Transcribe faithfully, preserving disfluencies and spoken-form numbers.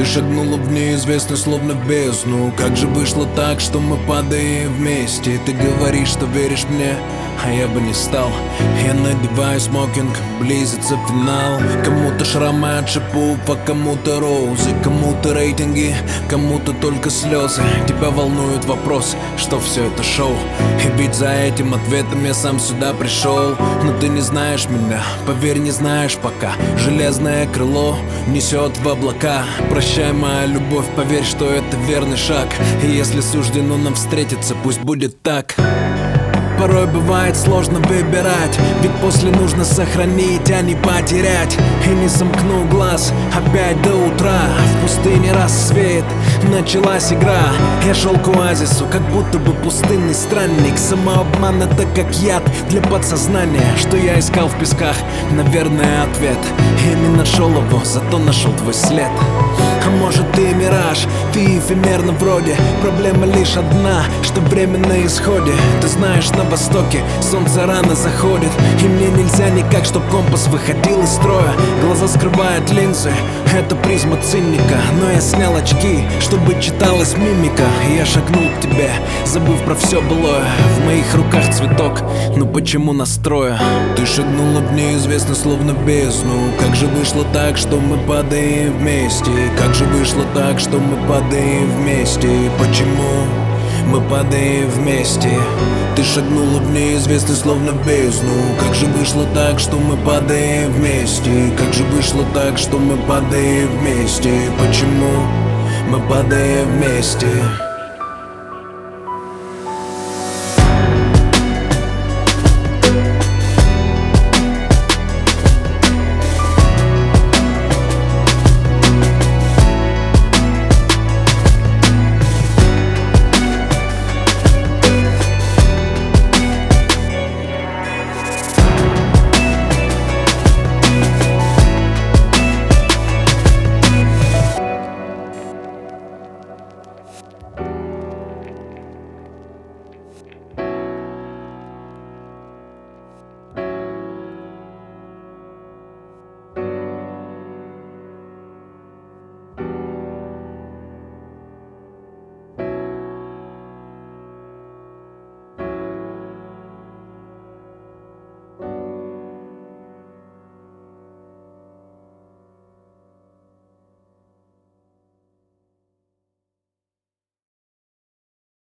шагнула в неизвестность, словно в бездну. Как же вышло так, что мы падаем вместе? Ты говоришь, что веришь мне, а я бы не стал. Я надеваю смокинг, близится финал. Кому-то шрамы от шипов, а кому-то розы, кому-то рейтинги, кому-то только слезы. Тебя волнует вопрос, что все это шоу. И ведь за этим ответом я сам сюда пришел. Но ты не знаешь меня, поверь, не знаешь пока. Железное крыло несет в облака. Прощай, моя любовь, поверь, что это верный шаг. И если суждено нам встретиться, пусть будет так. Порой бывает сложно выбирать, ведь после нужно сохранить, а не потерять. И не сомкну глаз опять до утра. В пустыне рассвет, началась игра. Я шел к оазису, как будто бы пустынный странник. Самообман — это как яд для подсознания. Что я искал в песках? Наверное, ответ. Я не нашел его, зато нашел твой след. А может, ты мираж, ты эфемерно вроде. Проблема лишь одна, что время на исходе. Ты знаешь, на востоке солнце рано заходит, и мне нельзя никак, чтоб компас выходил из строя. Глаза скрывают линзы, это призма цинника. Но я снял очки, чтобы читалась мимика. И я шагнул к тебе, забыв про все былое. В моих руках цветок, но почему настроя? Ты шагнула в неизвестность, словно в бездну. Как же вышло так, что мы падаем вместе? Как же вышло так, что мы падаем вместе? Почему мы падаем вместе? Ты шагнула в неизвестность, словно в бездну. Как же вышло так, что мы падаем вместе? Как же вышло так, что мы падаем вместе? Почему мы падаем вместе?